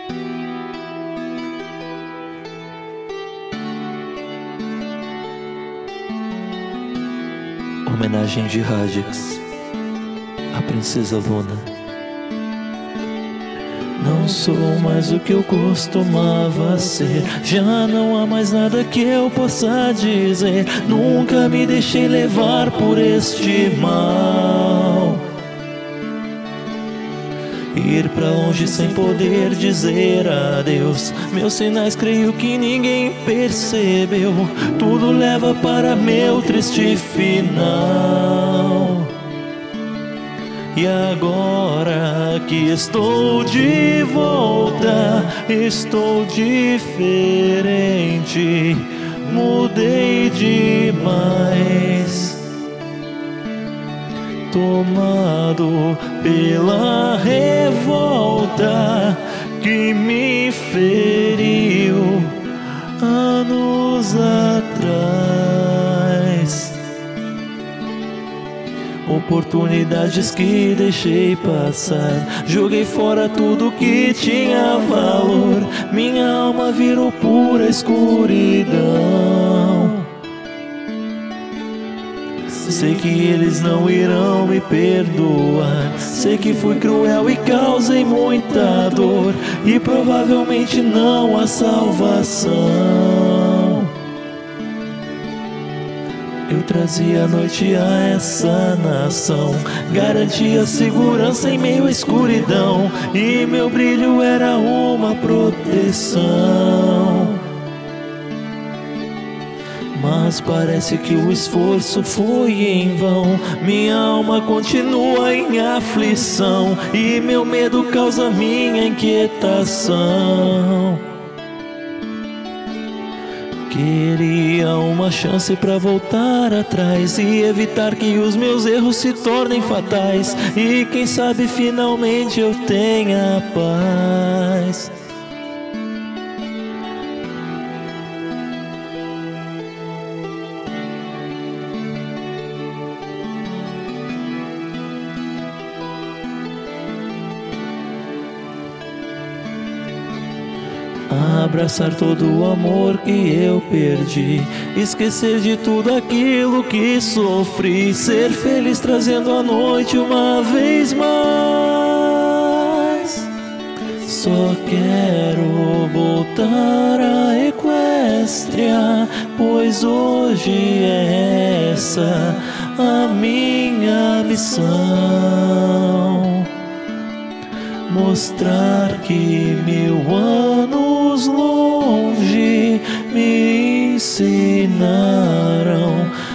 Homenagem de Radix à Princesa Luna. Não sou mais o que eu costumava ser, já não há mais nada que eu possa dizer. Nunca me deixei levar por este mal. Ir pra longe sem poder dizer adeus. Meus sinais creio que ninguém percebeu. Tudo leva para meu triste final. E agora que estou de volta, estou diferente, mudei demais. Tomado pela revolta que me feriu anos atrás. Oportunidades que deixei passar, joguei fora tudo que tinha valor. Minha alma virou pura escuridão. Sei que eles não irão me perdoar. Sei que fui cruel e causei muita dor, e provavelmente não há salvação. Eu trazia a noite a essa nação, garantia segurança em meio à escuridão, e meu brilho era uma proteção. Mas parece que o esforço foi em vão. Minha alma continua em aflição, e meu medo causa minha inquietação. Queria uma chance pra voltar atrás e evitar que os meus erros se tornem fatais, e quem sabe finalmente eu tenha paz. Abraçar todo o amor que eu perdi, esquecer de tudo aquilo que sofri, ser feliz trazendo a noite uma vez mais. Só quero voltar à Equestria, pois hoje é essa a minha missão. Mostrar que 1000 anos longe me ensinaram